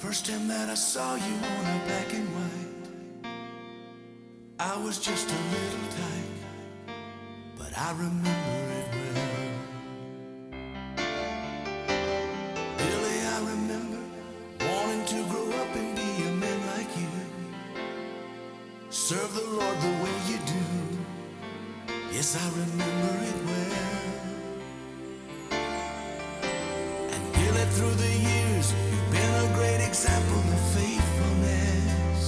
First time that I saw you on a black and white, I was just a little tyke, but I remember it well. Billy, I remember wanting to grow up and be a man like you, serve the Lord the way you do. Yes, I remember it well. And Billy, through the years, you've been a great example of faithfulness,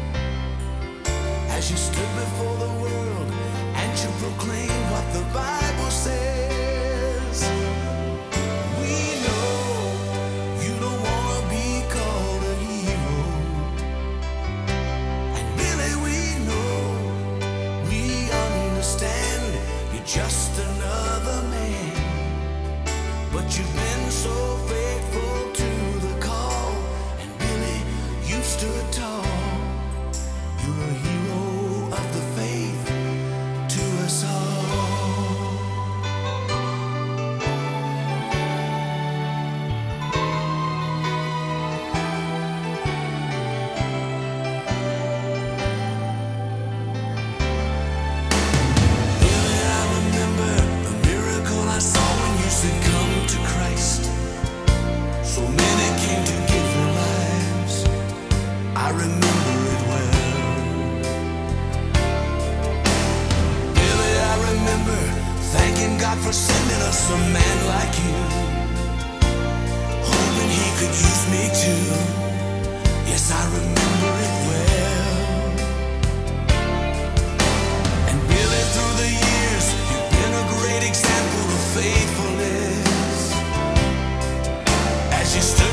as you stood before the world and you proclaimed what the Bible says. We know you don't want to be called a hero, and Billy, we know, we understand you're just another man, but you've been so faithful to the call, and Billy, you've stood tall. You're a hero of the faith to us all. Billy, I remember the miracle I saw when you said, "Come to Christ." So many came to give their lives. I remember it well. Billy, I remember thanking God for sending us a man like you, hoping he could use me too. Yes, I remember it well. And Billy, through the years, you've been a great example of faithfulness, as you stood